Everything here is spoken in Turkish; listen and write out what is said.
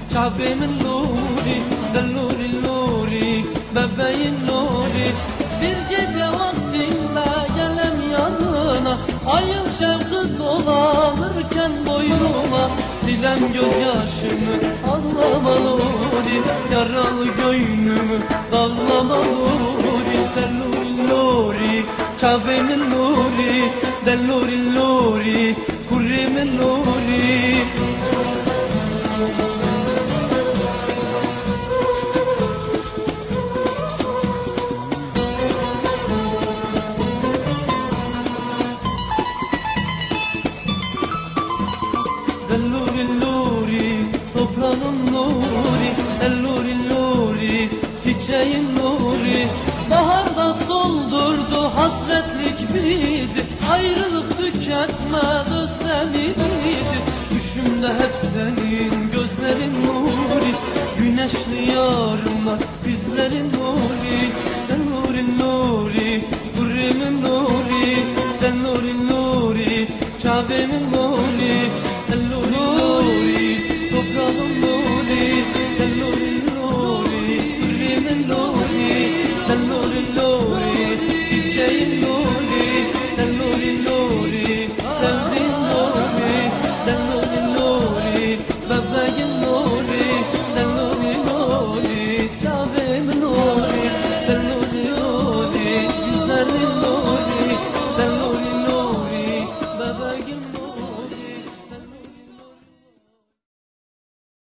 Kabe'min nuri, nuri nuri, bebeğim nuri. Bir gece vaktinde gelem yanına, ayın şevkı dolanırken boynuma. Silem gözyaşımı, ağlama nuri, yaralı göğnümü, dağlama nuri. Nuri nuri, Kabe'min nuri, nuri nuri, Kurrimin nuri. Nuri nuri, toprağım nuri, nuri nuri, çiçeğim nuri. Baharda soldurdu hasretlik bizi, ayrılık tüketmez özlemimizi. Düşümde hep senin gözlerin nuri, güneşli yarınlar bizlerin nuri. Nuri nuri, Kurrimin nuri, nuri nuri, Kabe'min nuri.